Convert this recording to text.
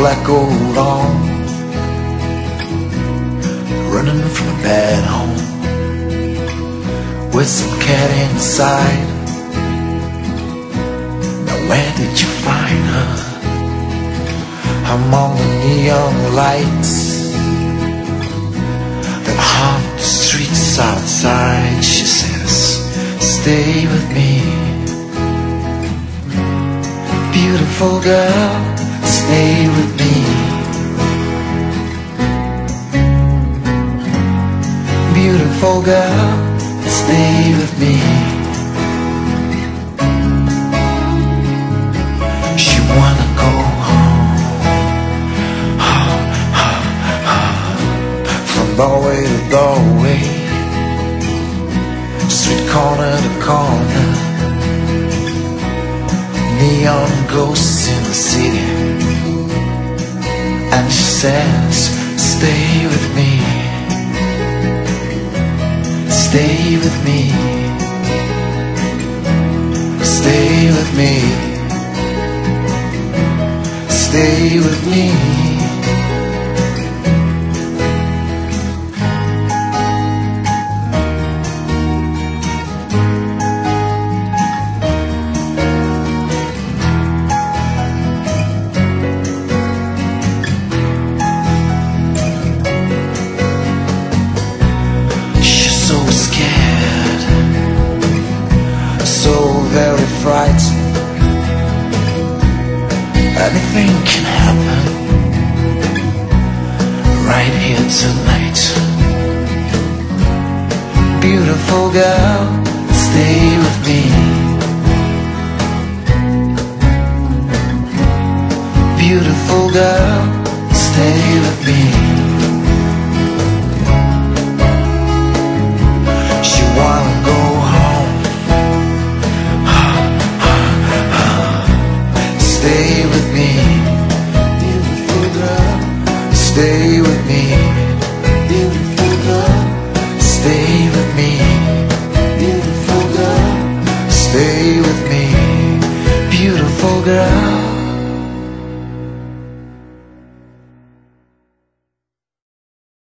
black gold on, running from a bad home, with some cat inside. Now where did you find her? Among the neon lights that haunt the streets outside. She says, stay with me, beautiful girl, stay with me. Beautiful girl, stay with me. She wanna go home, home, home, home. From doorway to doorway, street corner to corner, neon ghosts in the city. And she says, stay with me, stay with me, stay with me, stay with me. Very frightened. Anything can happen right here tonight. Beautiful girl, stay with me. Beautiful girl, stay with me. She wanna go home. Stay with me, beautiful girl, stay with me, beautiful girl, stay with me, beautiful girl, stay with me, beautiful girl.